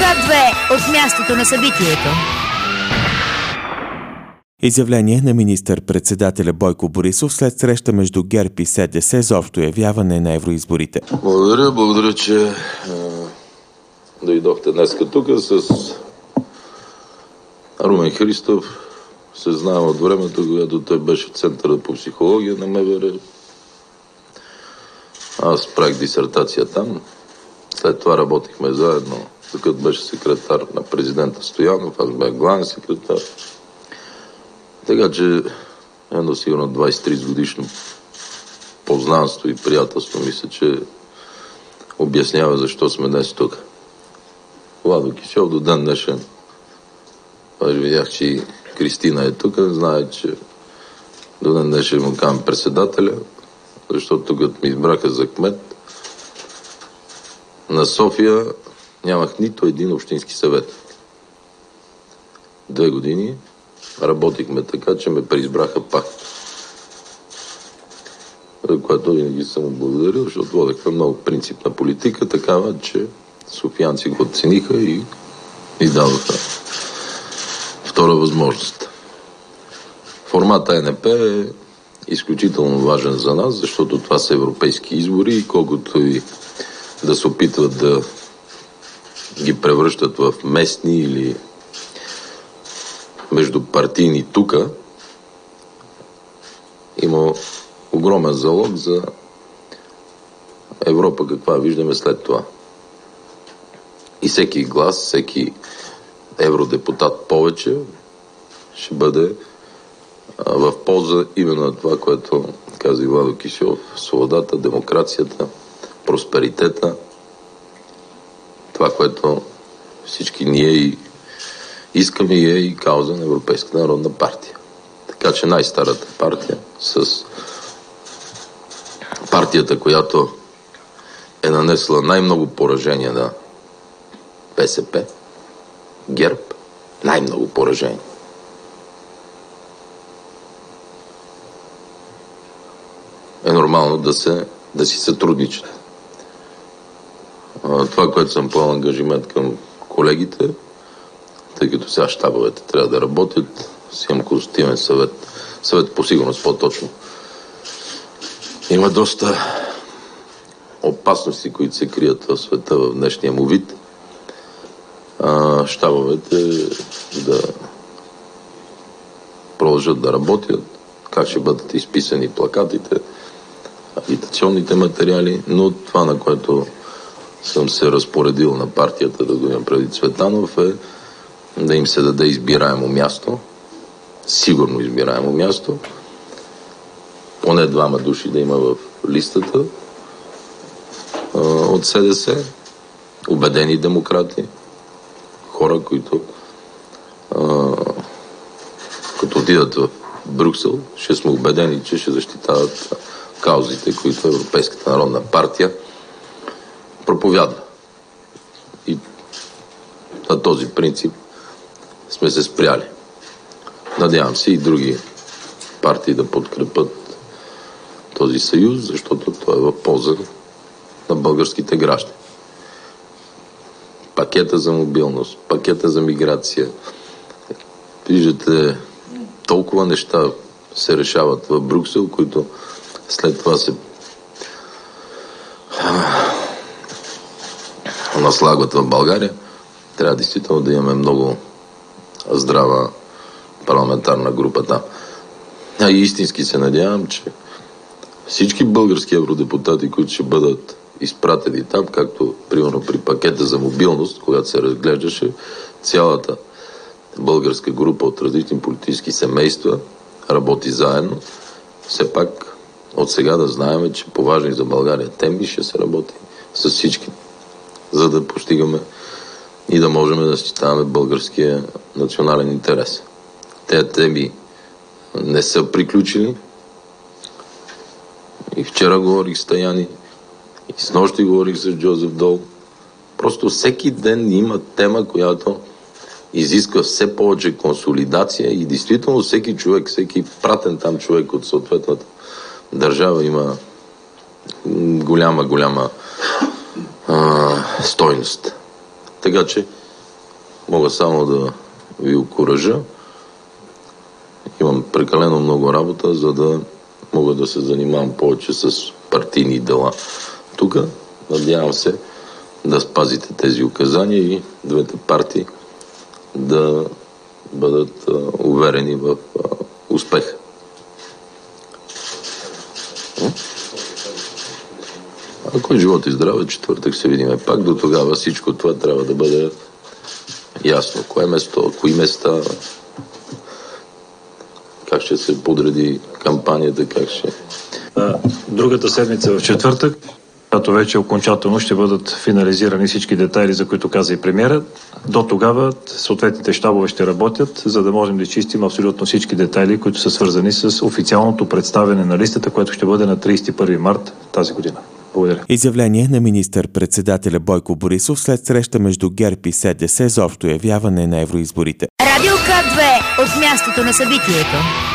Свят 2 от мястото на събитието. Изявление на министър-председателя Бойко Борисов след среща между ГЕРБ и СДС за общо явяване на евроизборите. Благодаря, че дойдохте днес тук с Румен Христов. Се знаем от времето, когато той беше в Центъра по психология на МВР. Аз правих дисертация там. След това работихме заедно, докато беше секретар на президента Стоянов. Аз бях главен секретар. Така че едно сигурно 23 годишно познанство и приятелство, мисля, че обяснява защо сме днес тук. Владо Кишов до ден днешен. Аз видях, че и Кристина е тук. Знае, че до ден днешен му казвам председателя, защото тук ми избраха за кмет. На София нямах нито един общински съвет. 2 години работихме така, че ме преизбраха пак. За което винаги съм му благодарил, защото водехме много принципна политика, такава, че софиянци го оцениха и дадоха втора възможност. Формата ЕНП е изключително важен за нас, защото това са европейски избори и колкото и да се опитват да ги превръщат в местни или междупартийни тука, има огромен залог за Европа, каква виждаме след това. И всеки глас, всеки евродепутат повече ще бъде в полза именно на това, което каза Владо Кишов: свободата, демокрацията, просперитета, това, което всички ние и искаме, и е и кауза на Европейската народна партия. Така че най-старата партия с партията, която е нанесла най-много поражения на БСП, ГЕРБ, най-много поражения. Е нормално да си сътрудничат. Това, което съм поел ангажимент към колегите, тъй като сега щабовете трябва да работят, си имам консултативен съвет по сигурност по-точно. Има доста опасности, които се крият в света в днешния му вид. Щабовете да продължат да работят, как ще бъдат изписани плакатите, агитационните материали, но това, на което съм се разпоредил на партията, да го имам преди Цветанов, е да им се даде избираемо място, сигурно избираемо място, поне 2 души да има в листата от СДС, убедени демократи, хора, които като отидат в Брюксел, ще сме убедени, че ще защитават каузите, които Европейската народна партия проповядва. И на този принцип сме се спряли. Надявам се и други партии да подкрепят този съюз, защото той е в полза на българските граждани. Пакета за мобилност, пакета за миграция. Виждате, толкова неща се решават в Брюксел, които след това се наслагват в България. Трябва действително да имаме много здрава парламентарна група там. И истински се надявам, че всички български евродепутати, които ще бъдат изпратени там, както примерно при пакета за мобилност, когато се разглеждаше, цялата българска група от различни политически семейства работи заедно. Все пак от сега да знаем, че по важни за България теми ще се работи с всички, за да постигаме и да можем да защитаваме българския национален интерес. Тези теми не са приключили. И вчера говорих с Таяни, и снощи говорих с Джозеф Дол. Просто всеки ден има тема, която изисква все повече консолидация и действително всеки човек, всеки пратен там човек от съответната държава има голяма стойност. Така че мога само да ви окуража. Имам прекалено много работа, за да мога да се занимавам повече с партийни дела. Тук надявам се да спазите тези указания и двете партии да бъдат уверени в успеха. Ако е живот и здраве, четвъртък се видиме пак. До тогава всичко това трябва да бъде ясно. Кое место, кои места, как ще се подреди кампанията, как ще... Другата седмица в четвъртък, когато вече окончателно ще бъдат финализирани всички детайли, за които каза и премиера. До тогава съответните щабове ще работят, за да можем да изчистим абсолютно всички детайли, които са свързани с официалното представяне на листата, което ще бъде на 31 март тази година. Благодаря. Изявление на министър-председателя Бойко Борисов след среща между ГЕРБ и СДС за общо явяване на евроизборите. Радио К2 от мястото на събитието.